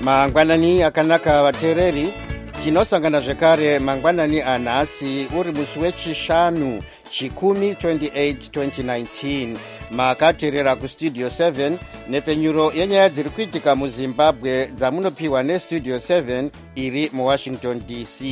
Mangwanani akanaka vateereri, tinosangana zvekare mangwanani anhasi uri musi wechishanu chikumi 28 2019 makateerera kustudio 7 nepfenyuro yenyaya dziri kuitika muzimbabwe dzamunopiwa nestudio 7 iri muwashington dc.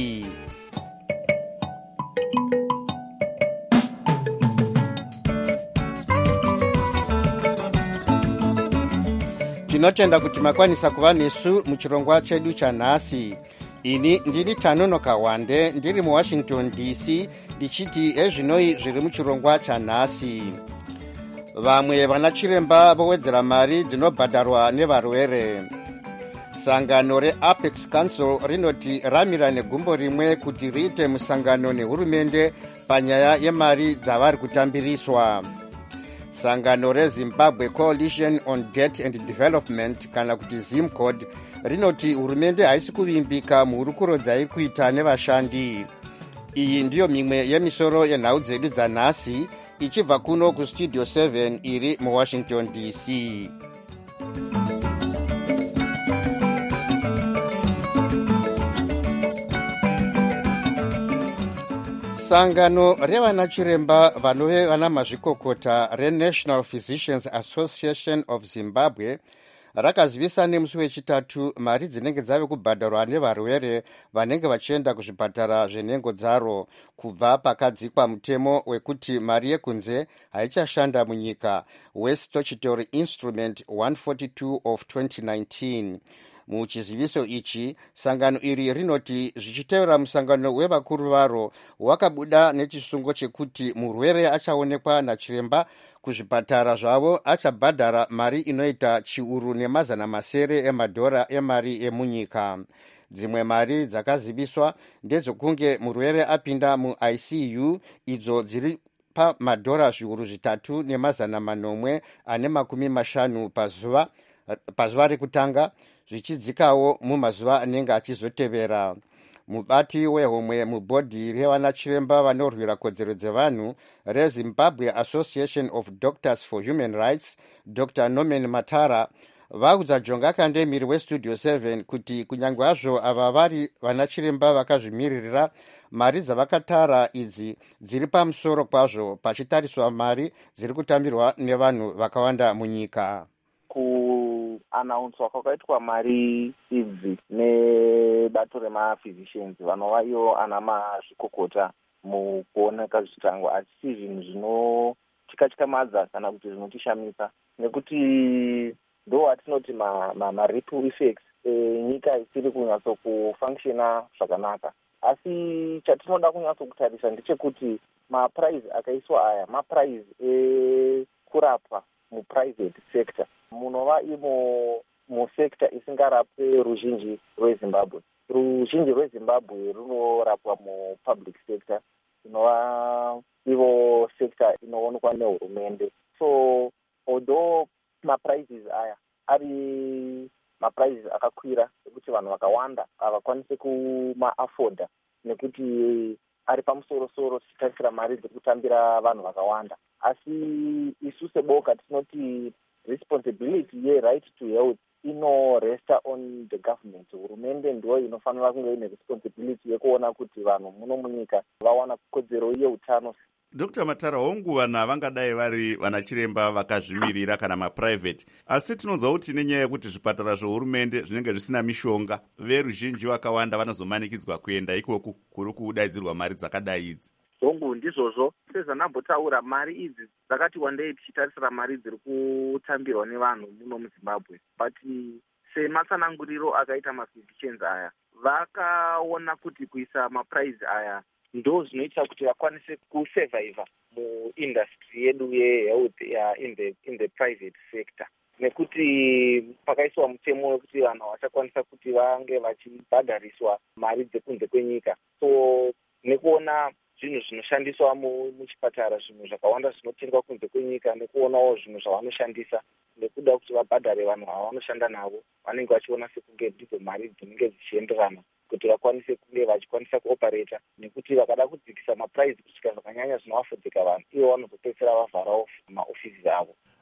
Tinotenda kuti makwanisa kuva nesu muchirongwa chedu chanhasi. Ini ndiri Tanonoka Wande ndiri muwashington dc ndichiti ezvinoi zviri muchirongwa chanhasi. Vamwe vana chiremba vowedzera mari dzinobhadharwa nevarwere. Sangano reApex Council rinoti ramira negumbo rimwe kuti riite musangano nehurumende panyaya yemari dzavari kutambiriswa. Sangano reZimbabwe Coalition on Debt and Development kana kuti ZIMCOD rinoti hurumende haisi kuvimbika muhurukuro dzairi kuita nevashandi. Iyi ndiyo mimwe yemisoro yenhau dzedu dzanhasi ichibva kuno kustudio 7 iri muwashington dc. Sangano revana chiremba vanove vana mazvikokota reNational Physicians Association of Zimbabwe rakazivisa nemusi wechitatu mari dzinenge dzave kubhadharwa nevarwere vanenge vachienda kuzvipatara zvenhengo dzaro kubva pakadzikwa mutemo wekuti mari yekunze haichashanda munyika, Westatutory Instrument 142 of 2019. Muchiziviso ichi, sangano iri rinoti zvichitevera musangano wevakuru varo wakabuda nechisungo chekuti murwere achaonekwa nachiremba kuzvipatara zvavo achabhadhara mari inoita chiuru nemazana masere emadhora emari emunyika. Dzimwe mari dzakaziviswa ndedzokunge murwere apinda muICU idzo dziri pamadhora zviuru 3 nemazana manomwe ane 50 pazuva rekutanga, zvichidzikawo mumazuva anenge achizotevera. Mubati wehomwe mubhodhi revana chiremba vanorwira kodzero dzevanhu reZimbabwe Association of Doctors for Human Rights, Dr. Norman Matara, vaudza Jonga Kandemiri westudio 7 kuti kunyange hazvo ava vari vana chiremba vakazvimiririra, mari dzavakatara idzi dziri pamusoro kwazvo pachitariswa mari dziri kutambirwa nevanhu vakawanda munyika. Kuanaunswa kwakaitwa mari idzi nebato remaphysicians vanova ivo ana mazvikokota mukuoneka zvichitangwa, achisi zvinhu zvinotyatyamadza kana kuti zvinotishamisa, nekuti ndo watinoti maripple effects nyika isiri kunyatso kufunctiona zvakanaka. Asi chatinoda kunyatso kutarisa ndechekuti mapuraizi akaiswa aya mapuraizi ekurapwa muprivate sector, munova imo musekta isingarapwe ruzhinji rweZimbabwe. Ruzhinji rweZimbabwe runorapwa mupublic sector, inova ivo sekta inoonekwa nehurumende. So although maprizes aya ari maprizes akakwira ekuti vanhu vakawanda havakwanisi kumaafoda nekuti ari pamusoro-soro tichitarisira mari dziri kutambira vanhu vakawanda, asi isu seboka tinoti responsibility right to health inoresta on the government. Hurumende ndiyo inofanira kunge ine responsibility yekuona kuti vanhu muno munyika vawana kodzero yeutano. Dr. Matara, hongu vanhu havangadai vari vanachiremba vakazvimirira kana maprivate, asi tinonzwa kuti nenyaya yekuti zvipatara zvohurumende zvinenge zvisina mishonga, veruzhinji vakawanda vanozomanikidzwa kuenda ikoko kuri kudaidzirwa mari dzakadai idzi. Hongu ndizvozvo, sezvanambotaura, mari idzi dzakati wandei tichitarisira mari dziri kutambirwa nevanhu muno muZimbabwe. But sematsananguriro akaita maphysicians aya, vakaona kuti kuisa mapuraizi aya ndo zvinoita kuti vakwanise kusurviva muindustry yedu yehealth in the private sector, nekuti pakaiswa mutemo wekuti vanhu vachakwanisa kuti vange vachibhadhariswa mari dzekunze kwenyika. So nekuona zvinhu zvinoshandiswa muchipatara, zvinhu zvakawanda zvinotengwa kunze kwenyika, nekuonawo zvinhu zvavanoshandisa nekuda kuti vabhadhare vanhu vavanoshanda navo, vanenge vachiona sekunge ndidzo mari dzinenge dzichienderana kuti vakwanise kunge vachikwanisa kuoperata, nekuti vakada kudzikisa mapuraizi kusvika zvakanyanya zvinoafodheka vanhu, ivo vanozopedzisira vavharawo maofisi avo.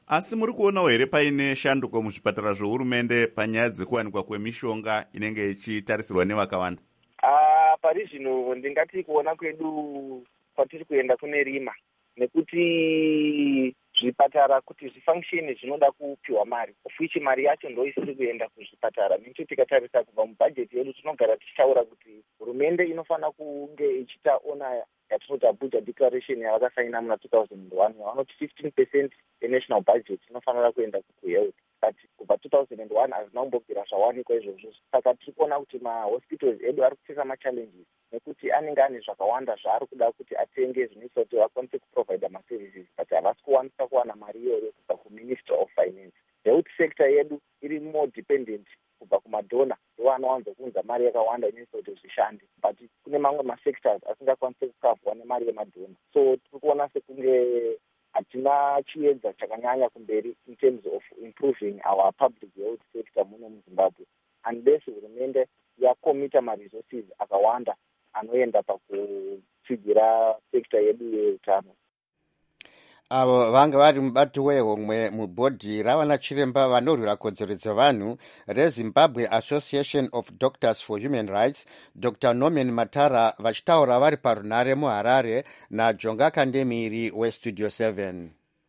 Asi muri kuonawo here paine shanduko muzvipatara zvohurumende panyaya dzekuwanikwa kwemishonga inenge ichitarisirwa nevakawanda? Pari zvino ndingati kuona kwedu kwatiri kuenda kune rima, nekuti zvipatara kuti zvifunctione zvinoda kupiwa mari, ofichi mari yacho ndo isiri kuenda kuzvipatara. Necho tikatarisa kubva mubhajeti yedu tinogara tichitaura kuti hurumende inofana kunge ichitaona yatinota budget declaration yavakasaina muna 2001 vanoti 15% yenational budget inofanira kuenda kuhealth, but kubva 2001 hazina kumbobvira zvawanikwa izvozvo. Saka tiri kuona kuti mahospitals edu ari kupfesa machallenges nekuti anenge ane zvakawanda zvaari kuda kuti atenge zvinoita kuti vakwanise kuprovide maservices, but havasi kuwanisa kuwana mari iyoyo kubva kuminister of finance. Health sector yedu iri more dependent kubva kumadhona, ndo anowanza kuunza mari yakawanda inoita kuti zvishande, but kune mamwe masectors asingakwanisi kukavhwa nemari yemadhona. So tiri kuona sekunge hatina chiedza chakanyanya kumberi in terms of improving our public health sector muno muZimbabwe, unless hurumende yakomita maresources akawanda anoenda pakutsigira sector yedu yeutano. Avo vanga vari mubati wehomwe mubhodhi ravana chiremba vanorwira kodzero dzevanhu reZimbabwe Association of Doctors for Human Rights, Dr. Norman Matara, vachitaura vari parunhare muHarare naJonga Kandemiri weStudio 7.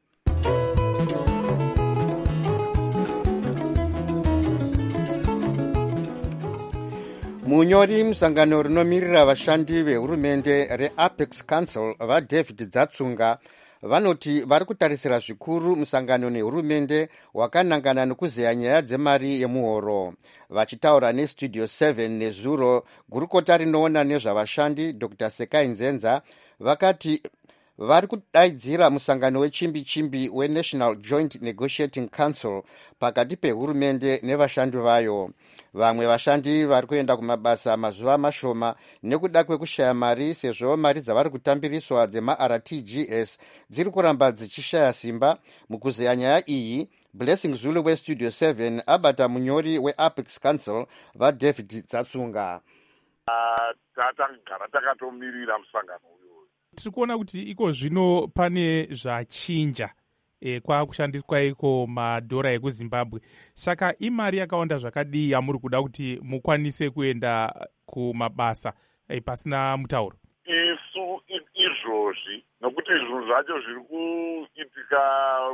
Munyori musangano rinomirira vashandi vehurumende reApex Council vaDavid Dzatsunga vanoti vari kutarisira zvikuru musangano nehurumende wakanangana nekuzeya nyaya dzemari yemuhoro. Vachitaura neStudio 7 nezuro, gurukota rinoona nezvavashandi Dr. Sekai Nzenza vakati vari kudaidzira musangano wechimbi-chimbi weNational Joint Negotiating Council pakati pehurumende nevashandi vayo. Vamwe vashandi vari kuenda kumabasa mazuva mashoma nekuda kwekushaya mari, sezvo mari dzavari kutambiriswa dzemaRTGS dziri kuramba dzichishaya simba. Mukuzeya nyaya iyi, Blessing Zulu weStudio 7 abata munyori weApex Council vaDavid Dzatsunga. Tatagara takatomirira musangano uyu. Tiri kuona kuti iko zvino pane zvachinja kwakushandiswa iko madhora ekuZimbabwe. Saka imari yakawanda zvakadii yamuri kuda kuti mukwanise kuenda kumabasa pasina mutauro? Isu izvozvi, nokuti zvinhu zvacho zviri kuitika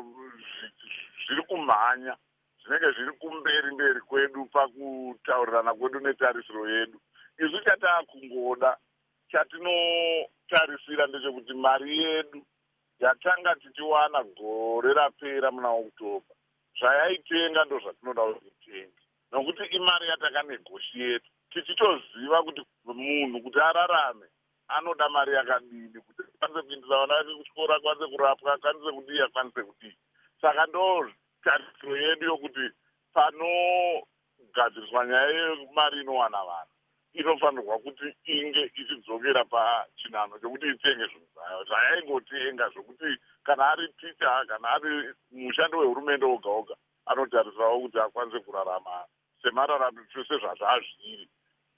zviri kumhanya, zvinenge zviri kumberi kwedu pakutaurirana kwedu netarisiro yedu. Isu chataakungoda, chatinotarisira ndechekuti mari yedu yatanga tichiwana gore rapera muna Oktoba, zvayaitenga ndo zvatinoda kuitenga, nokuti imari yatakanegoshieta tichitoziva kuti munhu kuti ararame anoda mari yakadini kuti akwanise kuindira vana vake kuchikora, akwanise kurapwa, akwanise kudii, akwanise kudii. Saka ndo tarisiro yedu yokuti panogadziriswa nyaya yemari inowana vanhu inofanirwa kuti inge ichidzokera pachinano chokuti itenge zvinhu zvayo zvayaingotenga, zvokuti kana ari ticha, kana ari mushandi wehurumende oga oga anotarisirawo kuti akwanise kurarama semararamiro sezvazvazviri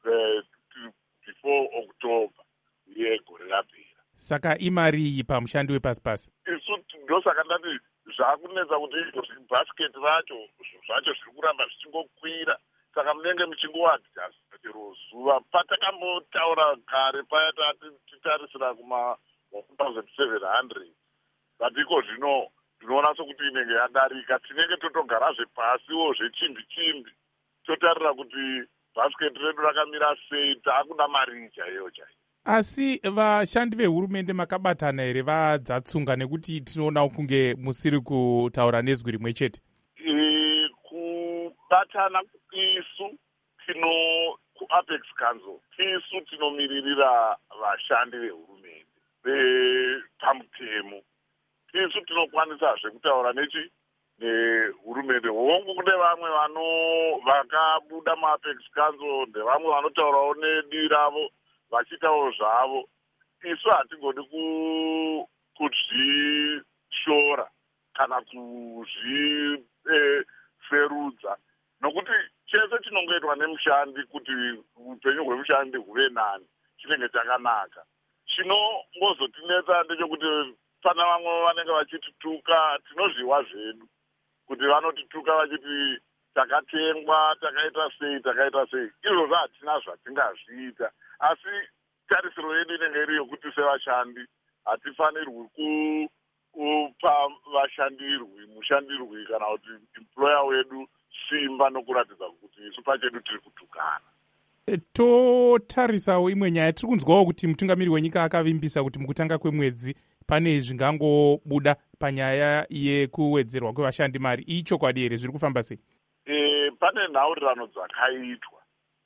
before October yegore rapera. Saka imari iyi pamushandi wepasi-pasi. Isu ndosaka ndati zvakunetsa kuti bhasiketi racho zvacho zviri kuramba zvichingokwira. Saka munenge muchingoadhasi chero zuva patakambotaura kare paya titarisira kuma 1700, but iko zvino ndinoona sokuti inenge yadarika. Tinenge totogarazve pasiwo zvechimbi-chimbi totarira kuti bhasiketi redu rakamira sei, taakuda mari chaiyo chaiyo. Asi vashandi vehurumende makabatana here vaDzatsunga, nekuti tinoona kunge musiri kutaura nezwi rimwe chete? Kubatana isu kuApex Council, isu tinomiririra vashandi vehurumende pamutemo. Isu tinokwanisazve kutaura nehurumende. Hongu kune vamwe vakabuda muApex Council, ndevamwe vanotaurawo nedii ravo vachitawo zvavo. Isu hatigoni kuzvishora kana kuzviferudza, nokuti chese chinongoitwa nemushandi kuti upenyu hwemushandi huve nani chinenge chakanaka. Chinongozotinetsa ndechekuti pana vamwe vanenge vachitituka, tinozviwa zvedu. kuti vanotituka vachiti takatengwa, takaita sei. Izvozvo hatina zvatingazviita, asi tarisiro yedu inenge iri yokuti sevashandi hatifanirwi kupa vashandirwi, mushandirwi kana kuti employer wedu simba nokuratidza kuti isu pachedu tiri kutukana. Totarisawo imwe nyaya, tiri kunzwawo kuti mutungamiri wenyika akavimbisa kuti mukutanga kwemwedzi pane zvingangobuda panyaya yekuwedzerwa kwevashandi mari. Ichokwadi here, zviri kufamba sei? Pane nhaurirano dzakaitwa.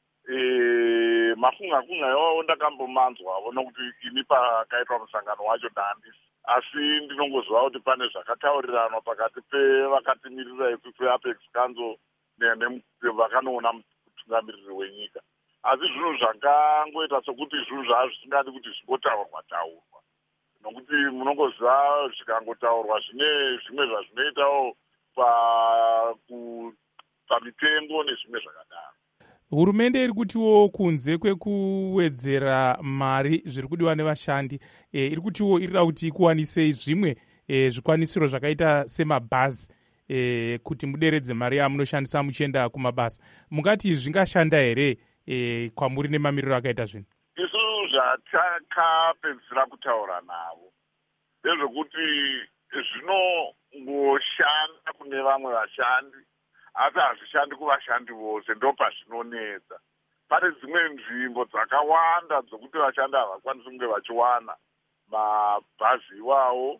Mafunga iwawo ndakambomanzwawo nokuti ini pakaitwa musangano wacho ndandisi, asi ndinongozvawo kuti pane zvakatauriranwa pakati pevakatimirira ikuku Apex Council nevakanoona mutungamiriri wenyika. Asi zvinhu zvakangoita sokuti zvinhu zvaa zvisingadi kuti zvingotaurwa nokuti munongoziva zvikangotaurwa zvine zvimwe zvazvinoitawo pamitengo nezvimwe zvakadaro. Hurumende iri kutiwo kunze kwekuwedzera mari zviri kudiwa nevashandi, iri kutiwo irida kuti ikuwanisei zvimwe zvikwanisiro zvakaita semabhazi kuti muderedze mari yamunoshandisa muchienda kumabasa. Mungati zvingashanda here kwamuri nemamiriro akaita zvinhu? Isu zvatakapedzisira kutaura navo ndezvekuti zvinongoshanda kune vamwe vashandi, asi hazvishandi kuvashandi vose, ndo pazvinonetsa. Pane dzimwe nzvimbo dzakawanda dzokuti vashandi havakwanisi kunge vachiwana mabhazi iwawo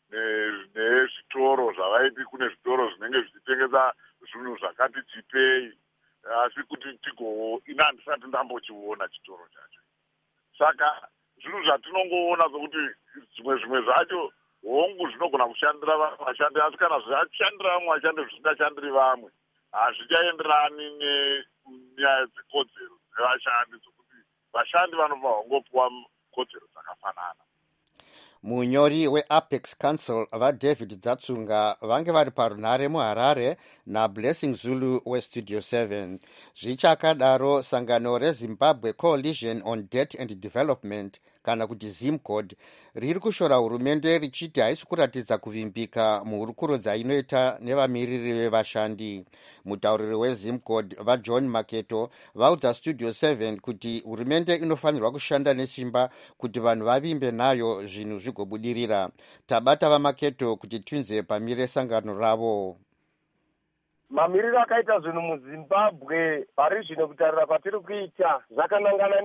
nezvitoro zvavaiti, kune zvitoro zvinenge zvichitengesa zvinhu zvakati chipei, asi kuti ina handisati ndambochiona chitoro chacho. Saka zvinhu zvatinongoona sokuti zvimwe zvacho hongu zvinogona kushandira vamwe vashandi, asi kana zvashandira vamwe vashandi zvisingashandiri vamwe, hazvichaenderani nenyaya dzekodzero dzevashandi dzokuti vashandi vanofanirwa kungopiwa kodzero dzakafanana. Munyori weApex Council vaDavid Dzatsunga vange vari parunhare muHarare naBlessing Zulu weStudio 7. Zvichakadaro, sangano reZimbabwe Coalition on Debt and Development kana kuti ZIMCOD riri kushora hurumende richiti haisi kuratidza kuvimbika muhurukuro dzainoita nevamiriri vevashandi. Mutauriri weZIMCOD vaJohn Maketo vaudza Studio 7 kuti hurumende inofanirwa kushanda nesimba kuti vanhu vavimbe nayo zvinhu zvigobudirira. Tabata vaMaketo kuti tunze pamire sangano ravo. Mamiriro akaita zvinhu muZimbabwe pari zvino kutarira patiri kuita zvakanangana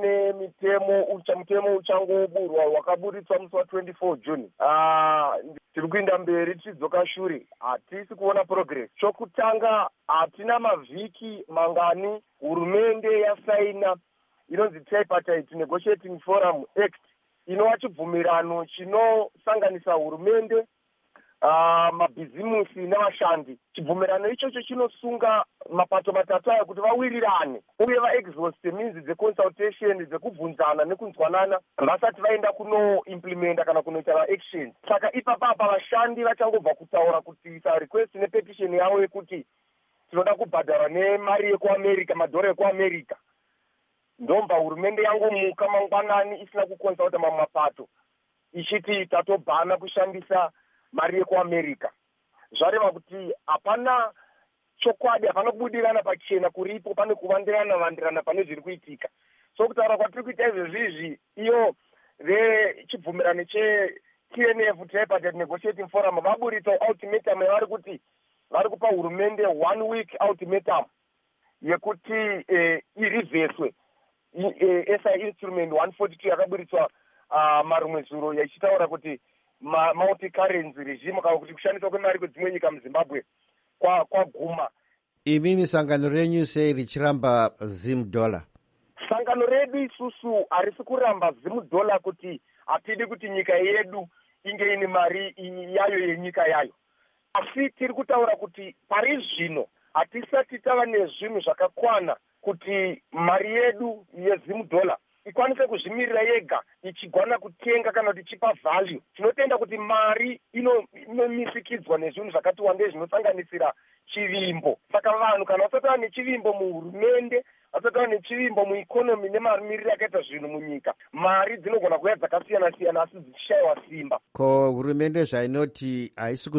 mutemo uchangoburwa wakaburitswa musi wa24 June. Tiri kuenda mberi tichidzoka shure, hatisi kuona progress. Chokutanga, hatina mavhiki mangani hurumende yasaina inonzi Tripartite Negotiating Forum Act, inova chibvumirano chinosanganisa hurumende, mabhizimusi nevashandi. Chibvumirano ichocho chinosunga mapato matatu aya kuti vawirirane uye vaexhauste means dzeconsultation, dzekubvunzana nekunzwanana vasati vaenda kunoimplementa kana kunoita vaactions. Saka ipapapa vashandi vachangobva kutaura kuisa request nepetition yavo yekuti tinoda kubhadharwa nemari yekuamerica, madhora ekuamerica. Ndomba hurumende yangomuka mangwanani isina kukonsulta mamwe mapato ichiti tatobhana kushandisa mari yekuamerica. Zvareva kuti hapana chokwadi, hapana kubudirana pachena kuripo, pane kuvandirana pane zviri kuitika. So kutaura kwatiri kuita izvezvizvi, iyo vechibvumirano cheTNF, Tripartite Negotiating Forum, vaburitsa ultimatum yavari kuti vari kupa hurumende 1 week ultimatum yekuti irivheswe SI instrument 142 yakaburitswa marumwe zuro yachitaura kuti multi-currency regime kana kuti kushandiswa kwemari kwedzimwe nyika muZimbabwe kwaguma. Imimi sangano renyu sei richiramba ZimDollar? Sangano redu isusu harisi kuramba ZimDollar kuti hatidi kuti nyika yedu inge ine mari yayo yenyika yayo, asi tiri kutaura kuti pari zvino hatisati tava nezvinhu zvakakwana kuti mari yedu yeZimDollar ikwanise kuzvimirira yega ichigwana kutenga kana kuti ichipa value. Tinotenda kuti mari inomisikidzwa nezvinhu zvakati wandei zvinosanganisira chivimbo. Saka vanhu kana vasati vane chivimbo muhurumende, vasati vane chivimbo muikonomi nemamiriro akaita zvinhu munyika, mari dzinogona kuuya dzakasiyana siyana asi dzichishayiwa simba. Ko hurumende zvainoti haisi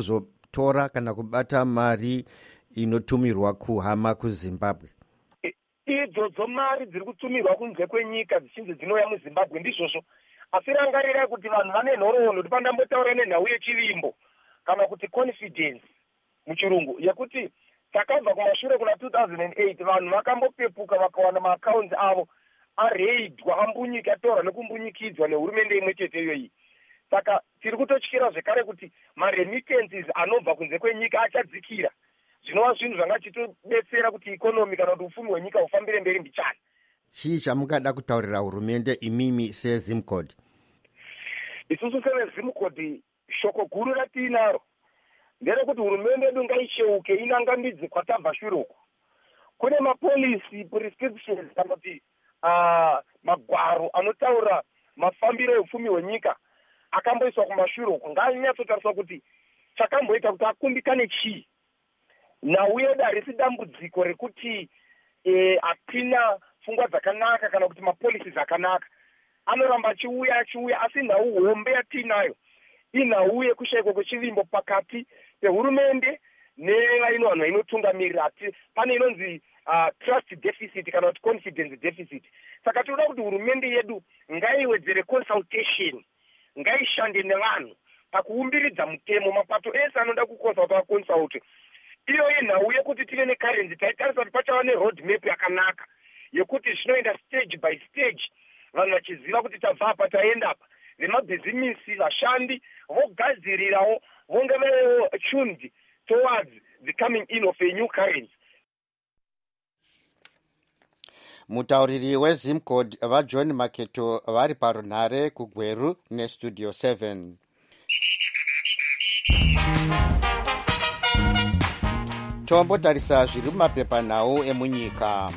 kutora kana kubata mari inotumirwa kuhama kuzimbabwe? Idzodzo mari dziri kutumirwa kunze kwenyika dzichinzi dzinouya muzimbabwe ndizvozvo. Asi rangarirai kuti vanhu vane nhoroondo kuti pandambotaura nenhau yechivimbo kana kuti confidence muchirungu yekuti takabva kumashure kuna 2008 vanhu vakambopepuka vakawana maakaunti avo areidwa ambunyika atorwa nekumbunyikidzwa nehurumende imwe chete iyoyi. Saka tiri kutotyira zvekare kuti maremittances anobva kunze kwenyika achadzikira, zvinova zvinhu zvangachitodetsera kuti ikonomi kana kuti ufumi hwenyika hufambire mberi mbichana. Chii chamungada kutaurira hurumende imimi seZimcode? Isusu sevezimcode shoko guru ratiinaro nderekuti hurumende yedu ngaisheuke inangambidze kwatabva shure uku. Kune mapolicy prescriptions kana kuti magwaro anotaura mafambiro eupfumi hwenyika akamboiswa kumashure uku. Nganyatsotariswa kuti chakamboita kuti akumbikane chii. Nhau yedu harisi dambudziko rekuti hatina pfungwa dzakanaka kana kuti mapolicies akanaka. Anoramba achiuya asi nhau hombe yatiinayo inhau yekushayikwa kwechivimbo pakati pehurumende nevaino vanhu vainotungamirira. Pane inonzi trust deficit kana kuti confidence deficit. Saka tinoda kuti hurumende yedu ngaiwedzere consultation, ngaishande nevanhu pakuumbiridza mutemo. Mapato ese anoda kuconsulta vaconsulte. Iyo nhau yekuti tive necurrency taitarisa kuti pachava neroad map yakanaka yekuti zvinoenda stage by stage, vanhu vachiziva kuti tabva apa taenda apa. Vemabhizimisi vashandi vogadzirirawo vonge tuned towards the coming in of a new currency. Mutauriri weZimcode vaJohn Maketo vari parunhare kuGweru neStudio 7. Tombotarisa zviri mumapepanhau emunyika.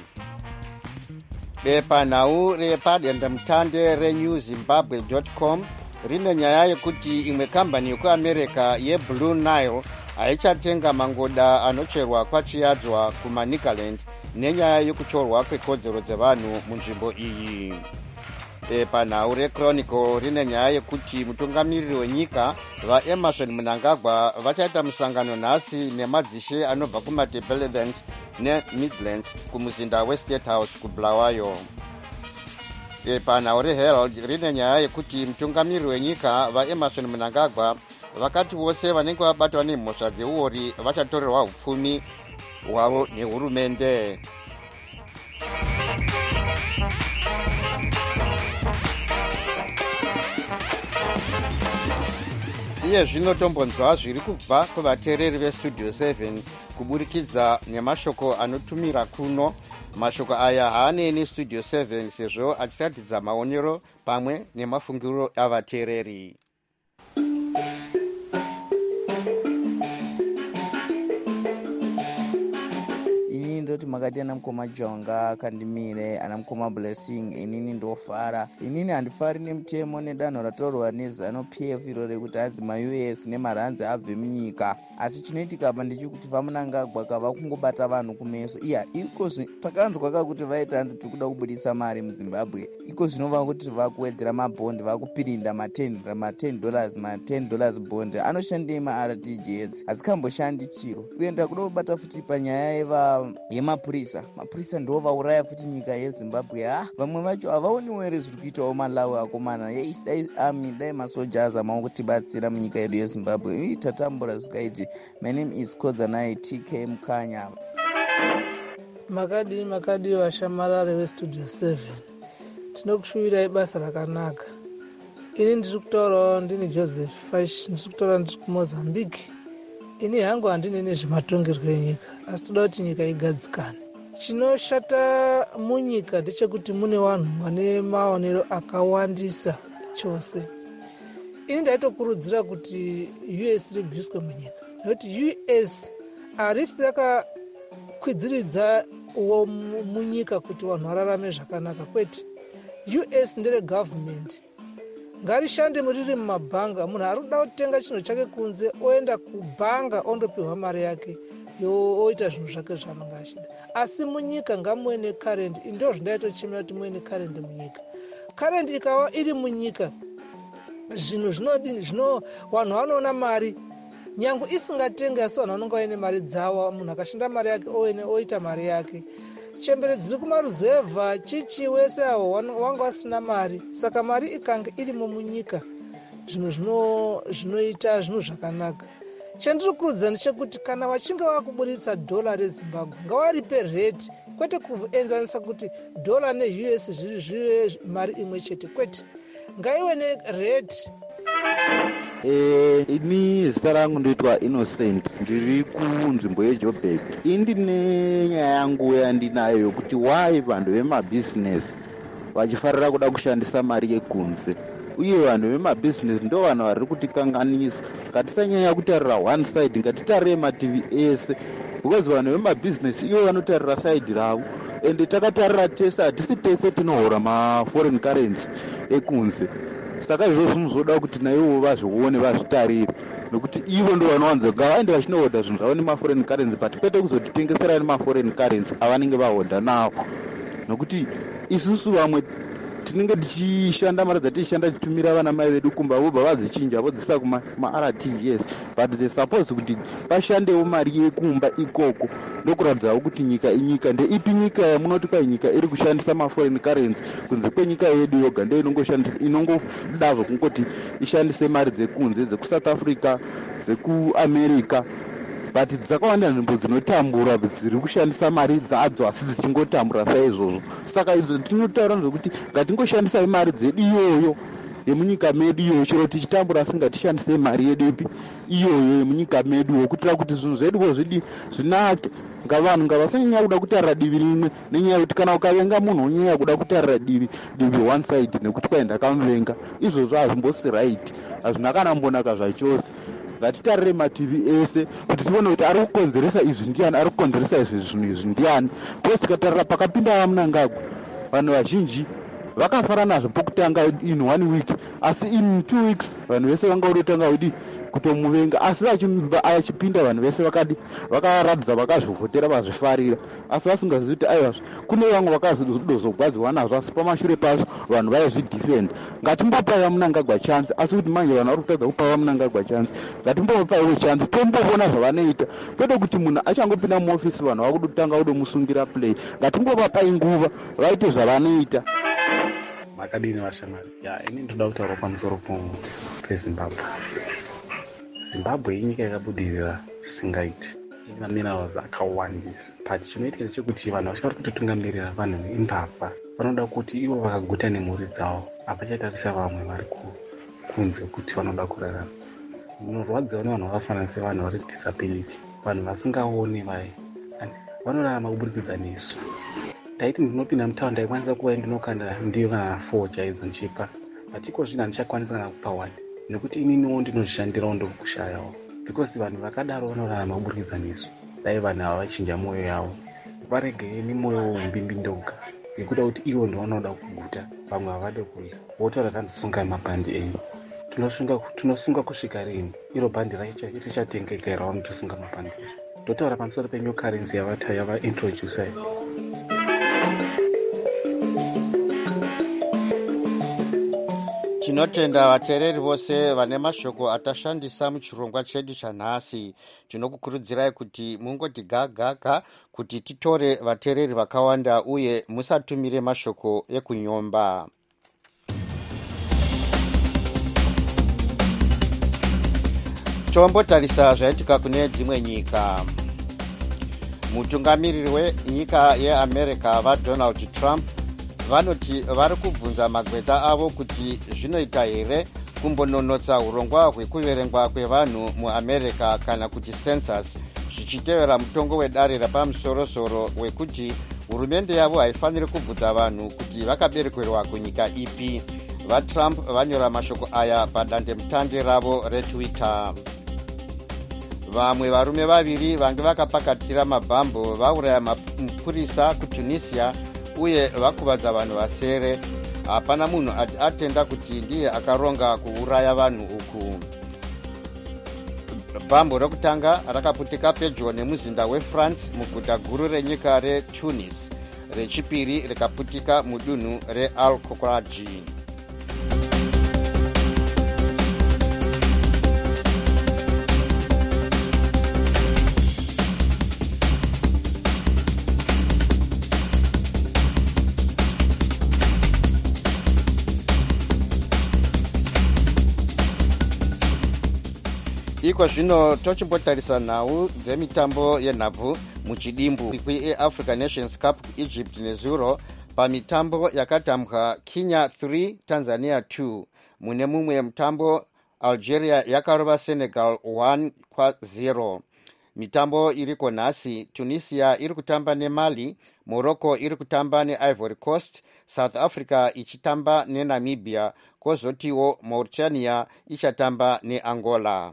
Bepanhau repadendemutande renewzimbabwe.com rine nyaya yekuti imwe kambani yekuamerica yeBlue Nile haichatenga mangoda anocherwa kwachiyadzwa kuManicaland nenyaya yekuchorwa kwekodzero dzevanhu munzvimbo iyi. Bepanhau reChronicle rine nyaya yekuti mutungamiriri wenyika vaEmerson Mnangagwa vachaita musangano nhasi nemadzishe anobva kuMatabeleland neMidlands kumuzinda weState House kuBulawayo. Bepanhau reHerald rine nyaya yekuti mutungamiriri wenyika vaEmerson Mnangagwa vakati vose vanenge vabatwa nemhosva dzeuori vachatorerwa upfumi hwavo nehurumende. Iye zvino tombonzwa zviri kubva kuvateereri veStudio 7 kuburikidza nemashoko anotumira kuno. Mashoko aya haaneni Studio 7 sezvo achiratidza maonero pamwe nemafungiro avateereri. Inini ndoti makati ana mukoma Jonga kandimire ana mukoma Blessing, inini ndofara. Inini handifari nemutemo nedanho ratorwa neZANU-PF iro rekuti hanzi maUS nemaranzi abve munyika. Asi chinoitika apa ndechekuti vaMnangagwa kava kungobata vanhu kumeso. Iko takanzwa kakuti vaita hanzi tiri kuda kubudisa mari muZimbabwe. Iko zvinova kuti vakuwedzera mabhondi, vakupirinda $10 bhondi. Anoshandei maRTGS asi kamboshandi chiro. Uye ndakuda kubata futi panyaya yemapurisa. Mapurisa ndo vauraya futi nyika yeZimbabwe. Vamwe vacho havaoniwo here zviri kuitawo Malawi akomana. Dai army, dai masoja azamawo kutibatsira munyika yedu yeZimbabwe. Tatambura zikaiti. My name is Kodzanai TK Mukanya. Makadi vashamarare veStudio 7. Tinokushuvirai basa rakanaka. Ini ndiri kutaurawo ndini Joseph Fash, ndiri kutaura ndiri kuMozambique. Ini hangu handine nezvematongerwo enyika, asi toda kuti nyika igadzikane. Chinoshata munyika ndechekuti mune vanhu vane maonero akawandisa chose. Ini ndaitokurudzira kuti US ribviswe munyika, nokuti US harifi rakakwidziridza munyika kuti vanhu vararame zvakanaka, kwete. US ndere government. Ngarishande muriri mumabhanga. Munhu ari kuda kutenga chinhu chake kunze oenda kubhanga ondopiwa mari yake oita zvinhu zvake zvaanenge achida. Asi munyika ngamuve necurrent. Ndo zvindaitochemera kuti muve necurrent munyika. Current ikava iri munyika, zvinhu zvinodini, vanhu vanoona mari nyange isingatengi asi vanhu vanonga vaine mari dzavo, munhu akashanda mari yake oita mari yake. Chembere dziri kumaruzevha chichi wese avo wanga vasina mari, saka mari ikanga irimo munyika, zvinhu zvinoita zvinhu zvakanaka. Chandiri kuudza ndechekuti kana vachinge vakuburitsa dhola rezimbabwe ngavaripe rate, kwete kuenzanisa kuti dhola neUS zvive mari imwe chete, kwete ngaive nerate. Ini zita rangu ndoitwa Innocent, ndiri kunzvimbo yeJoburg. Indine nyaya yangu yandinayo yokuti why vanhu vemabhizinesi vachifarira kuda kushandisa mari yekunze, uye vanhu vemabhizinesi ndo vanhu vari kutikanganisa. Ngatisanyanya kutarira one side, ngatitarire mativi ese, because vanhu vemabhizinesi ivo vanotarira side ravo, ende takatarira tese hatisi tese tinohora maforeign currency ekunze. Saka izvozvo zvinozoda kuti naivo vazvione, vazvitarire, nokuti ivo ndo vanowanza ngavaende vachinohodha zvinhu zvavo nemaforeign currency, but kwete kuzotitengesera nemaforeign currency avanenge vahodha nawo, nokuti isusu vamwe tinenge tichishanda mari dzatishanda tichitumira vana mai vedu kumba, vobva vadzichinja vodzisa kuma-RTGS, but they supposed kuti pashandewo mari yekumba ikoko, ndokuradzawo kuti nyika inyika. Ndeipi nyika yamunoti kwai nyika iri kushandisa maforeign currency kunze kwenyika yedu yoga ndo inongoda zvokungoti ishandise mari dzekunze, dzekusouth Africa, dzekuamerica, but dzakawanda nzvimbo dzinotambura dziri kushandisa mari dzadzo asi dzichingotambura saizvozvo. Saka izvo tinotaura zvokuti ngatingoshandisai mari dzedu iyoyo yemunyika medu iyoyo, chero tichitambura asi ngatishandisei mari yedu ipi iyoyo yemunyika medu, kuitira kuti zvinhu zveduwo zvinake. Ngavanhu ngavasanyanya kuda kutarira divi rimwe, nenyaya yekuti kana ukavenga munhu unyanya kuda kutarira divi one side, nekuti kwai ndakamuvenga. Izvozvo hazvimbosi right, hazvina kana mbonaka zvachose. Ngatitarire mativi ese kuti tione kuti ari kukonzeresa izvi ndiani, ari kukonzeresa izvi zvinhu izvi ndiani. Kwese tikatarira pakapinda vaMunangagwa, vanhu vazhinji vakafara nazvo pokutanga in 1 week, asi in 2 weeks vanhu vese vanga vodotanga kuti kutomuvenga, asi achipinda vanhu vese vakaratidza vakazvivhotera vazvifarira, asi vasingazivi kuti aiva kune vamwe vakazodozogwadziwa nazvo, asi pamashure pazvo vanhu vaizvidefenda. Ngatimbopa vaMunangagwa chance, asi kuti manje vanhu vari kutadza kupa vaMunangagwa chance. Ngatimbopaiwo chance, tombovona zvavanoita, kwete kuti munhu achangopinda muofisi vanhu vakutotanga kudomusungira play. Ngatimbovapai nguva vaite zvavanoita. Makadini vashamari? Ini ndoda kutaura pamusoro peZimbabwe. Zimbabwe inyika yakabudirira zvisingaiti, ina minerals akawandisa, but chinoitika chekuti vanhu vachivari kutotungamirira vanhu imbavha vanoda kuti ivo vakaguta nemhuri dzavo havachatarisa vamwe vari kunze kuti vanoda kurarama. Munorwadziwa nevanhu vakafanana sevanhu vari disability, vanhu vasingaoni vai vanorarama kuburikidza nesu. Taiti ndinopinda mutaunda ikwanisa kuva ndinokanda ndiyo kana 4 chaidzo nchipa, but iko zvino handichakwanisa kana kupa 1, nekuti ininiwo ndinozvishandirawo ndokushayawo, because vanhu vakadaro vanorarama kuburikidza nesu. Dai vanhu ava vachinja mwoyo yavo, varegei nemwoyo weumbimbi ndoga, ngekuda kuti ivo ndo vanoda kuguta, vamwe havade kuita. Votaura kanzisunga mabhandi enyu, tunosunga kusvika rini? Iro bhandi racho richatengeka vanotosunga mabhandi. Ndotaura pamusoro penew currency yava introduce. Tinotenda vateereri vose vane mashoko atashandisa muchirongwa chedu chanhasi. Tinokukurudzirai kuti mungoti gaga kuti titore vateereri vakawanda uye musatumire mashoko ekunyomba. Tombotarisa zvaitika kune dzimwe nyika. Mutungamiriri wenyika yeAmerica vaDonald Trump vanoti vari kubvunza magweta avo kuti zvinoita here kumbononotsa urongwa hwekuverengwa kwevanhu muAmerica kana kuti census, zvichitevera mutongo wedare rapamusorosoro wekuti hurumende yavo haifaniri kubvunza vanhu kuti vakaberekerwa kunyika ipi. VaTrump vanyora mashoko aya padandemutande ravo reTwitter. Vamwe varume vaviri vange vakapakatira mabhambo vauraya mupurisa kuTunisia uye vakuvadza vanhu vasere. Hapana munhu atenda kuti ndiye akaronga kuuraya vanhu uku. Bhambo rekutanga rakaputika pedyo nemuzinda weFrance muguta guru renyika reTunis, rechipiri rikaputika mudunhu reAl-Khouradji. iko zvino tochimbotarisa nhau dzemitambo yenhabvu muchidimbu kweAfrica Nations Cup Egypt nezuro pamitambo yakatambwa Kenya 3 Tanzania 2. Mune mumwe mutambo Algeria yakarova Senegal 1-0. Mitambo iriko nhasi, Tunisia iri kutamba neMali, Morocco iri kutamba neIvory Coast, South Africa ichitamba neNamibia, kozotiwo Mauritania ichatamba neAngola.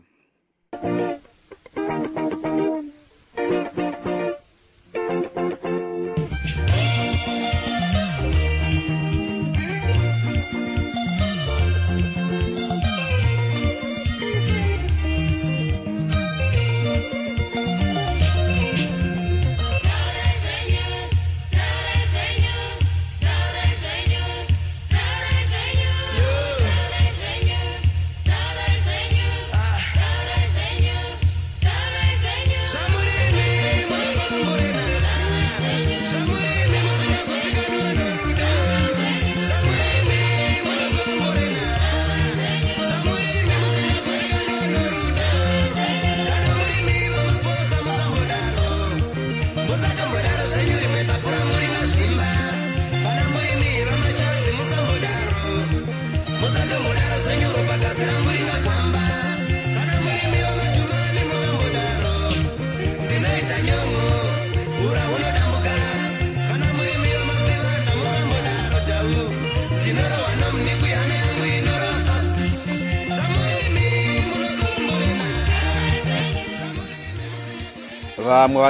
Vamwe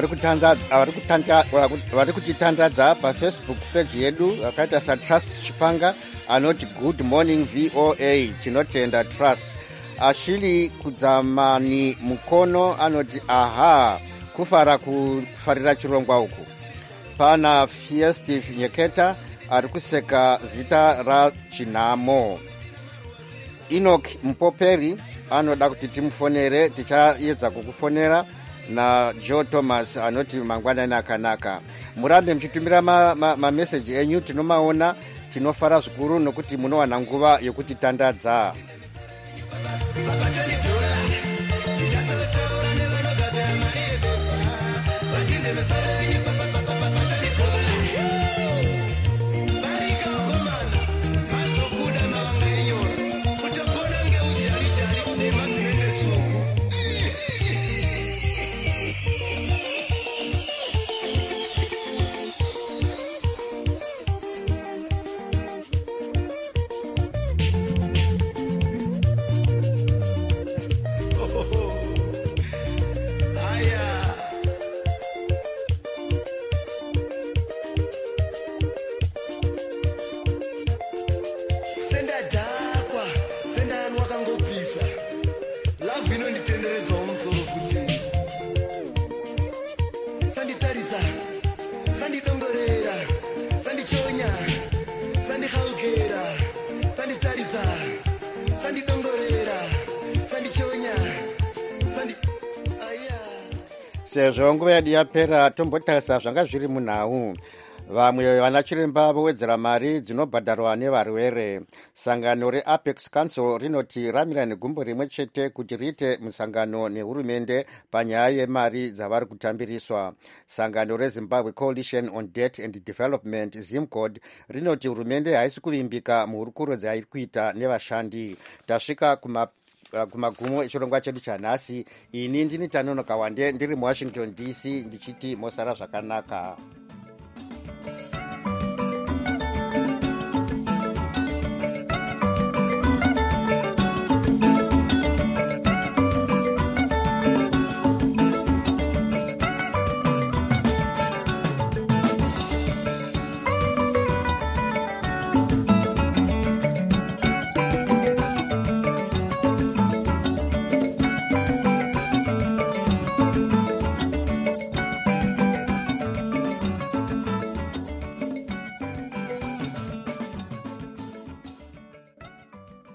vari kutitandadza paFacebook page yedu akaita saTrust Chipanga anoti good morning VOA, tinotenda Trust. Ashili Kudzamani Mukono anoti aha, kufarira chirongwa uku. Pana Festive Nyeketa ari kuseka zita rachinamo. Enoch Mpoperi anoda kuti timufonere, tichaedza kukufonera. Na Joe Thomas anoti mangwanani akanaka. Murambe mchitumira mameseji enyu, tinomaona, tinofara zvikuru nokuti munowana nguva yokutitandadza. Sezvo nguva yedu yapera, tombotarisa zvanga zviri munhau. Vamwe vanachiremba vowedzera mari dzinobhadharwa nevarwere. Sangano reApex Council rinoti ramira negumbo rimwe chete kuti riite musangano nehurumende panyaya yemari dzavari kutambiriswa. Sangano reZimbabwe Coalition on Debt and Development, ZIMCOD, rinoti hurumende haisi kuvimbika muhurukuro dzairi kuita nevashandi. Tasvika kumagumo echirongwa chedu chanhasi. Ini ndini Tanonoka Wande ndiri muWashington DC ndichiti mosara zvakanaka.